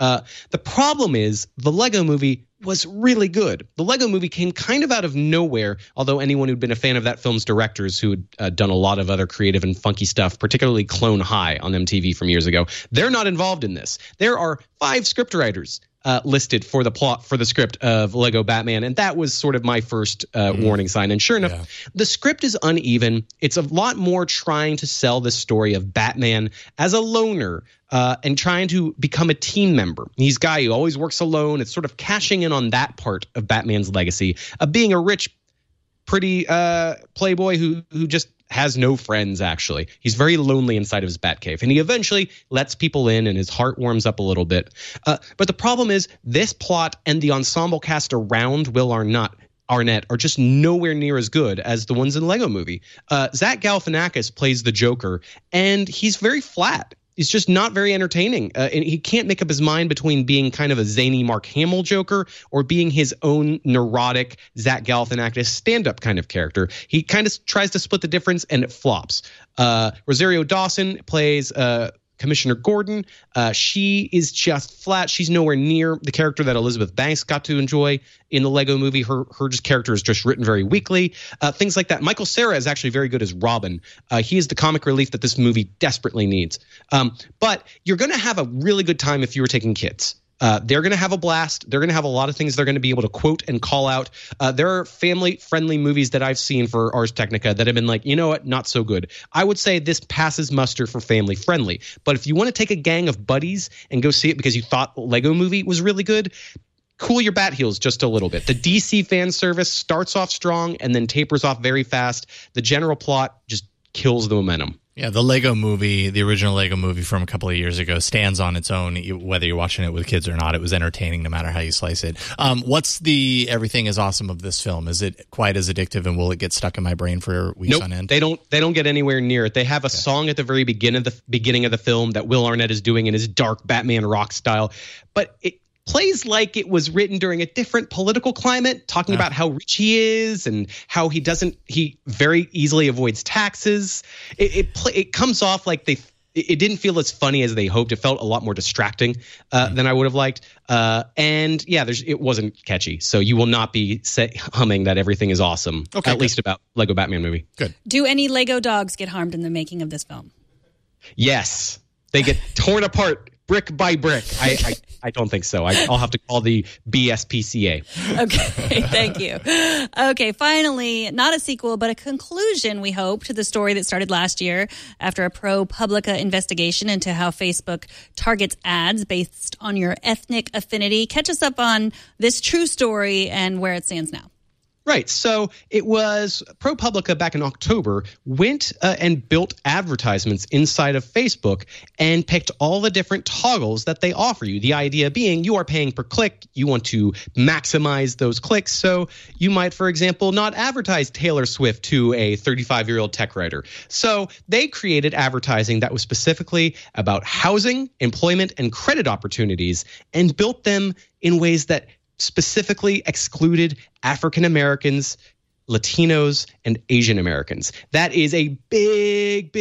The problem is the Lego Movie was really good. The Lego Movie came kind of out of nowhere, although anyone who'd been a fan of that film's directors, who had done a lot of other creative and funky stuff, particularly Clone High on MTV from years ago, they're not involved in this. There are 5 scriptwriters listed for the plot for the script of Lego Batman, and that was sort of my first warning sign. And sure enough, the script is uneven. It's a lot more trying to sell the story of Batman as a loner, and trying to become a team member. He's a guy who always works alone. It's sort of cashing in on that part of Batman's legacy of being a rich, pretty playboy who just has no friends, actually. He's very lonely inside of his Batcave, and he eventually lets people in, and his heart warms up a little bit. But the problem is this plot and the ensemble cast around Will Arnett are just nowhere near as good as the ones in Lego Movie. Zach Galifianakis plays the Joker, and he's very flat. He's just not very entertaining. And he can't make up his mind between being kind of a zany Mark Hamill Joker or being his own neurotic Zach Galifianakis stand-up kind of character. He kind of tries to split the difference, and it flops. Rosario Dawson plays Commissioner Gordon. She is just flat. She's nowhere near the character that Elizabeth Banks got to enjoy in the Lego Movie. Her just character is just written very weakly. Things like that. Michael Cera is actually very good as Robin. He is the comic relief that this movie desperately needs. But you're going to have a really good time if you were taking kids. They're going to have a blast. They're going to have a lot of things they're going to be able to quote and call out. There are family-friendly movies that I've seen for Ars Technica that have been like, you know what, not so good. I would say this passes muster for family-friendly. But if you want to take a gang of buddies and go see it because you thought Lego Movie was really good, cool your bat heels just a little bit. The DC fan service starts off strong and then tapers off very fast. The general plot just kills the momentum. Yeah, the Lego Movie, the original Lego Movie from a couple of years ago, stands on its own, whether you're watching it with kids or not. It was entertaining no matter how you slice it. What's the everything is awesome of this film? Is it quite as addictive, and will it get stuck in my brain for weeks on end? They don't get anywhere near it. They have a song at the very beginning of the film that Will Arnett is doing in his dark Batman rock style, but it plays like it was written during a different political climate, talking about how rich he is and how he very easily avoids taxes. It comes off like it didn't feel as funny as they hoped. It felt a lot more distracting than I would have liked. And yeah, it wasn't catchy. So you will not be humming that everything is awesome, at least about Lego Batman Movie. Good. Do any Lego dogs get harmed in the making of this film? Yes. They get torn apart brick by brick. I don't think so. I'll have to call the BSPCA. Okay, thank you. Okay, finally, not a sequel, but a conclusion, we hope, to the story that started last year after a ProPublica investigation into how Facebook targets ads based on your ethnic affinity. Catch us up on this true story and where it stands now. Right. So it was ProPublica back in October went and built advertisements inside of Facebook and picked all the different toggles that they offer you. The idea being you are paying per click. You want to maximize those clicks. So you might, for example, not advertise Taylor Swift to a 35-year-old tech writer. So they created advertising that was specifically about housing, employment, and credit opportunities and built them in ways that specifically excluded African Americans, Latinos, and Asian Americans. That is a big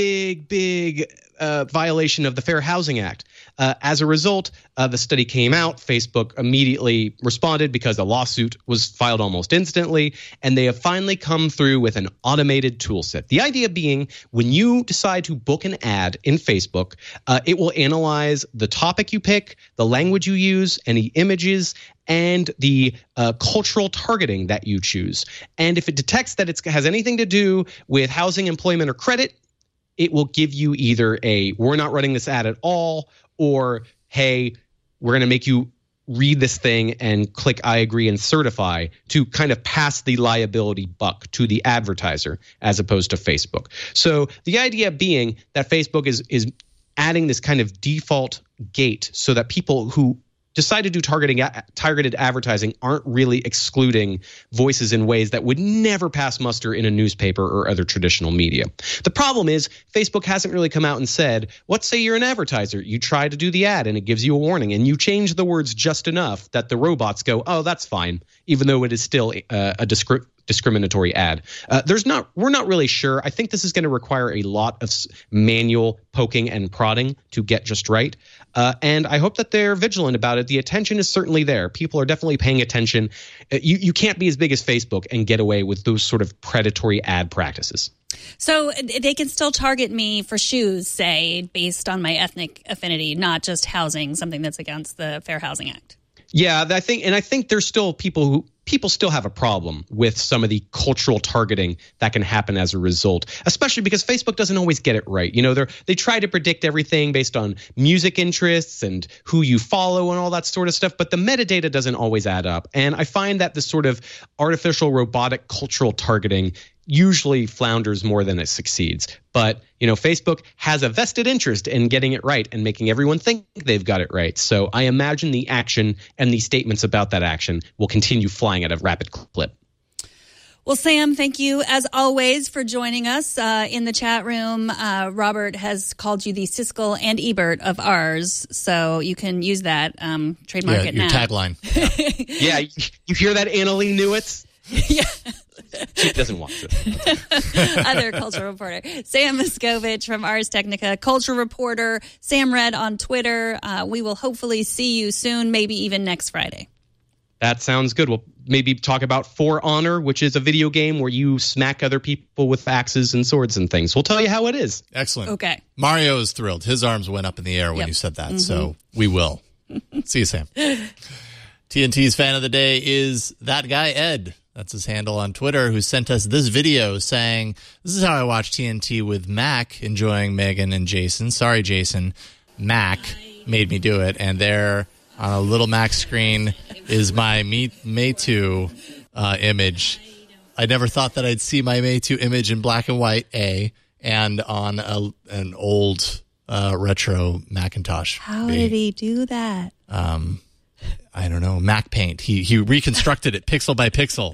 violation of the Fair Housing Act. As a result, the study came out. Facebook immediately responded because a lawsuit was filed almost instantly, and they have finally come through with an automated tool set. The idea being when you decide to book an ad in Facebook, it will analyze the topic you pick, the language you use, any images, and the cultural targeting that you choose. And if it detects that it has anything to do with housing, employment, or credit, it will give you either we're not running this ad at all, or, hey, we're going to make you read this thing and click I agree and certify to kind of pass the liability buck to the advertiser as opposed to Facebook. So the idea being that Facebook is adding this kind of default gate so that people who decide to do targeted advertising aren't really excluding voices in ways that would never pass muster in a newspaper or other traditional media. The problem is Facebook hasn't really come out and said, let's say you're an advertiser. You try to do the ad and it gives you a warning and you change the words just enough that the robots go, oh, that's fine, even though it is still a discriminatory ad. We're not really sure. I think this is going to require a lot of manual poking and prodding to get just right. And I hope that they're vigilant about it. The attention is certainly there. People are definitely paying attention. You can't be as big as Facebook and get away with those sort of predatory ad practices. So they can still target me for shoes, say, based on my ethnic affinity, not just housing, something that's against the Fair Housing Act. Yeah, I think there's still people still have a problem with some of the cultural targeting that can happen as a result, especially because Facebook doesn't always get it right. You know, they try to predict everything based on music interests and who you follow and all that sort of stuff, but the metadata doesn't always add up. And I find that this sort of artificial robotic cultural targeting usually flounders more than it succeeds. But, you know, Facebook has a vested interest in getting it right and making everyone think they've got it right. So I imagine the action and the statements about that action will continue flying at a rapid clip. Well, Sam, thank you, as always, for joining us in the chat room. Robert has called you the Siskel and Ebert of ours, so you can use that, trademark it now. Your tagline. Yeah, you hear that, Annalee Newitz? Yeah. She doesn't want to. Other cultural reporter, Sam Miskovich from Ars Technica, cultural reporter, Sam Red on Twitter. We will hopefully see you soon, maybe even next Friday. That sounds good. We'll maybe talk about For Honor, which is a video game where you smack other people with axes and swords and things. We'll tell you how it is. Excellent. Okay. Mario is thrilled. His arms went up in the air when you said that, so we will. See you, Sam. TNT's fan of the day is that guy, Ed. That's his handle on Twitter, who sent us this video saying, "This is how I watch TNT with Mac, enjoying Megan and Jason. Sorry, Jason. Mac made me do it." And there on a little Mac screen is my Meitu image. I never thought that I'd see my Meitu image in black and white, and on an old retro Macintosh. How did he do that? I don't know, Mac Paint. He reconstructed it pixel by pixel.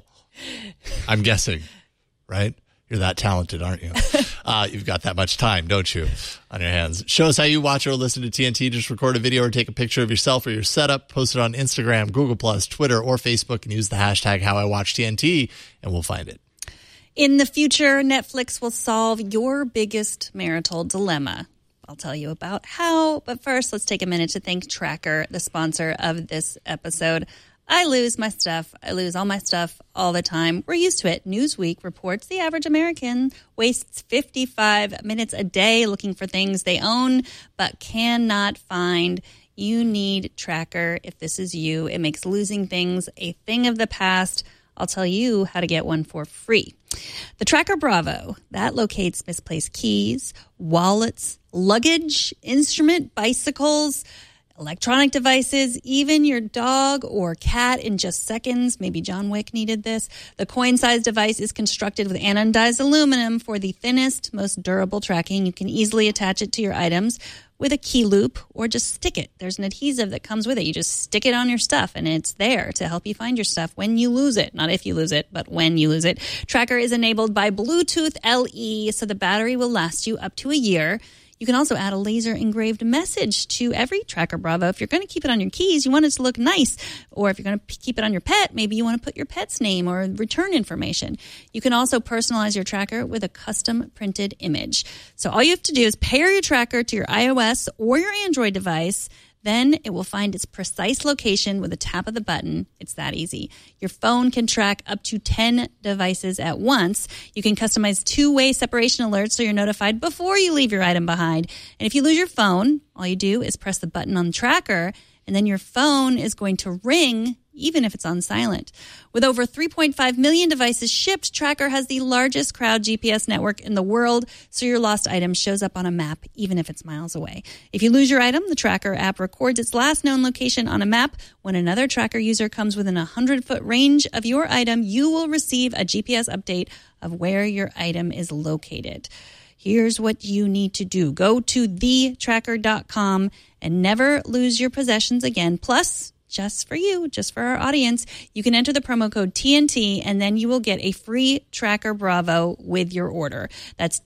I'm guessing, right? You're that talented, aren't you? You've got that much time, don't you, on your hands? Show us how you watch or listen to TNT. Just record a video or take a picture of yourself or your setup. Post it on Instagram, Google+, Twitter, or Facebook, and use the hashtag HowIWatchTNT, and we'll find it. In the future, Netflix will solve your biggest marital dilemma. I'll tell you about how, but first, let's take a minute to thank Tracker, the sponsor of this episode. I lose my stuff. I lose all my stuff all the time. We're used to it. Newsweek reports the average American wastes 55 minutes a day looking for things they own but cannot find. You need Tracker if this is you. It makes losing things a thing of the past. I'll tell you how to get one for free. The Tracker Bravo, that locates misplaced keys, wallets, luggage, instrument, bicycles, electronic devices, even your dog or cat in just seconds. Maybe John Wick needed this. The coin-sized device is constructed with anodized aluminum for the thinnest, most durable tracking. You can easily attach it to your items with a key loop or just stick it. There's an adhesive that comes with it. You just stick it on your stuff and it's there to help you find your stuff when you lose it. Not if you lose it, but when you lose it. Tracker is enabled by Bluetooth LE, so the battery will last you up to a year. You can also add a laser engraved message to every Tracker Bravo. If you're going to keep it on your keys, you want it to look nice. Or if you're going to keep it on your pet, maybe you want to put your pet's name or return information. You can also personalize your tracker with a custom printed image. So all you have to do is pair your tracker to your iOS or your Android device. Then it will find its precise location with a tap of the button. It's that easy. Your phone can track up to 10 devices at once. You can customize two-way separation alerts so you're notified before you leave your item behind. And if you lose your phone, all you do is press the button on the tracker, and then your phone is going to ring even if it's on silent. With over 3.5 million devices shipped, Tracker has the largest crowd GPS network in the world, so your lost item shows up on a map even if it's miles away. If you lose your item, the Tracker app records its last known location on a map. When another Tracker user comes within a 100-foot range of your item, you will receive a GPS update of where your item is located. Here's what you need to do. Go to thetracker.com and never lose your possessions again. Plus, just for you, just for our audience, you can enter the promo code TNT, and then you will get a free Tracker Bravo with your order. That's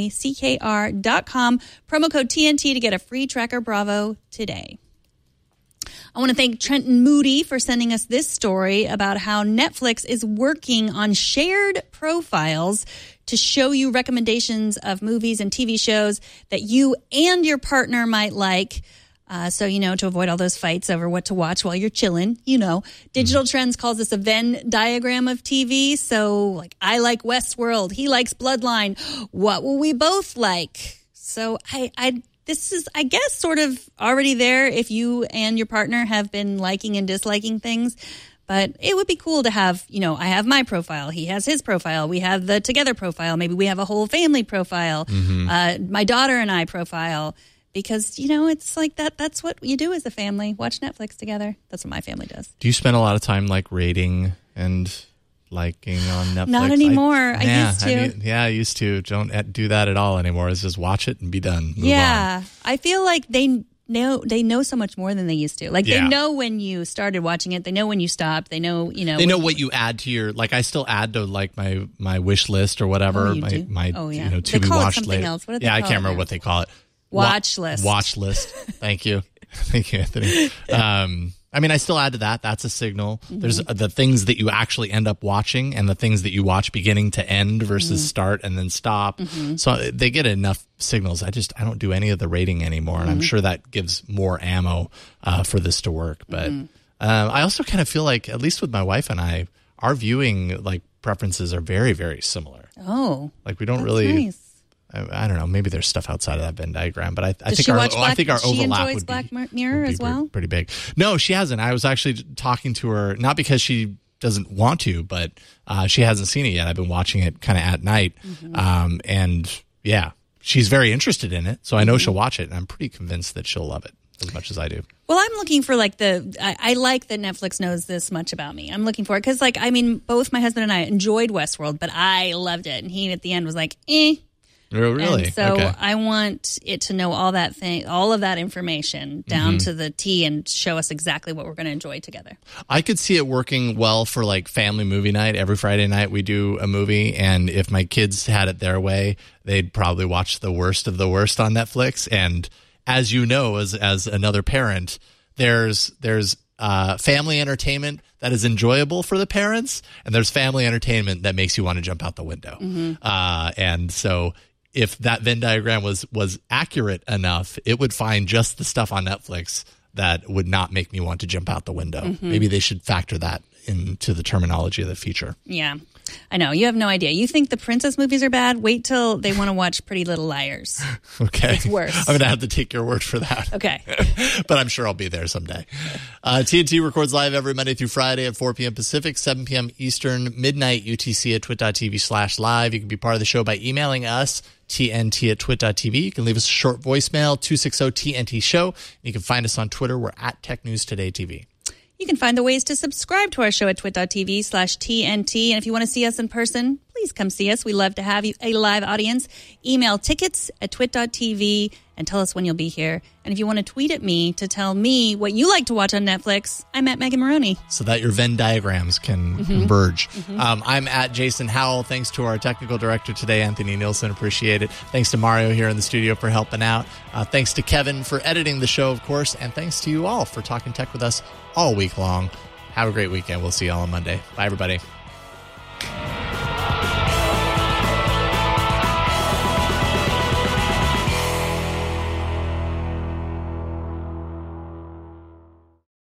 TheTracker.com, promo code TNT to get a free Tracker Bravo today. I want to thank Trenton Moody for sending us this story about how Netflix is working on shared profiles to show you recommendations of movies and TV shows that you and your partner might like. So, to avoid all those fights over what to watch while you're chilling, Digital Trends calls this a Venn diagram of TV. So, like, I like Westworld. He likes Bloodline. What will we both like? So, this is, I guess, sort of already there if you and your partner have been liking and disliking things. But it would be cool to have, I have my profile. He has his profile. We have the Together profile. Maybe we have a whole family profile. My daughter and I profile. Because, it's like that's what you do as a family. Watch Netflix together. That's what my family does. Do you spend a lot of time, like, rating and liking on Netflix? Not anymore. I used to. I used to. Don't do that at all anymore. It's just watch it and be done. Move on. I feel like they know so much more than they used to. Like, they know when you started watching it. They know when you stopped. They know, They know what you add to your, like, I still add to, like, my wish list or whatever. Oh, my to they be call watched it something later. else. What do they call I can't remember now? what they call it. Watch list. Watch list. Thank you. Thank you, Anthony. I still add to that. That's a signal. There's the things that you actually end up watching and the things that you watch beginning to end versus start and then stop. So they get enough signals. I don't do any of the rating anymore. And I'm sure that gives more ammo for this to work. But I also kind of feel like, at least with my wife and I, our viewing, like, preferences are very, very similar. Oh. Like, we don't that's really... nice. I don't know. Maybe there's stuff outside of that Venn diagram, but I think our she overlap enjoys would Black be, Mirror as well. Pretty big. No, she hasn't. I was actually talking to her, not because she doesn't want to, but she hasn't seen it yet. I've been watching it kind of at night, and she's very interested in it. So I know she'll watch it, and I'm pretty convinced that she'll love it as much as I do. Well, I'm looking for, like, I like that Netflix knows this much about me. I'm looking for it because, like, both my husband and I enjoyed Westworld, but I loved it, and he at the end was like, eh. Oh, really? And so okay. I want it to know all of that information down to the T and show us exactly what we're going to enjoy together. I could see it working well for, like, family movie night. Every Friday night we do a movie, and if my kids had it their way, they'd probably watch the worst of the worst on Netflix. And as you know, as another parent, there's family entertainment that is enjoyable for the parents, and there's family entertainment that makes you want to jump out the window. And so if that Venn diagram was accurate enough, it would find just the stuff on Netflix that would not make me want to jump out the window. Maybe they should factor that into the terminology of the feature. Yeah. I know. You have no idea. You think the princess movies are bad? Wait till they want to watch Pretty Little Liars. Okay. It's worse. I'm going to have to take your word for that. Okay. But I'm sure I'll be there someday. TNT records live every Monday through Friday at 4 p.m. Pacific, 7 p.m. Eastern, midnight UTC at twit.tv/live. You can be part of the show by emailing us, TNT@twit.tv. You can leave us a short voicemail, 260-TNT-SHOW. You can find us on Twitter. We're at Tech News Today TV. You can find the ways to subscribe to our show at twit.tv/TNT. And if you want to see us in person, please come see us. We love to have a live audience. Email tickets@twit.tv and tell us when you'll be here. And if you want to tweet at me to tell me what you like to watch on Netflix, I'm at Megan Maroney. So that your Venn diagrams can converge. I'm at Jason Howell. Thanks to our technical director today, Anthony Nielsen. Appreciate it. Thanks to Mario here in the studio for helping out. Thanks to Kevin for editing the show, of course. And thanks to you all for talking tech with us all week long. Have a great weekend. We'll see you all on Monday. Bye, everybody.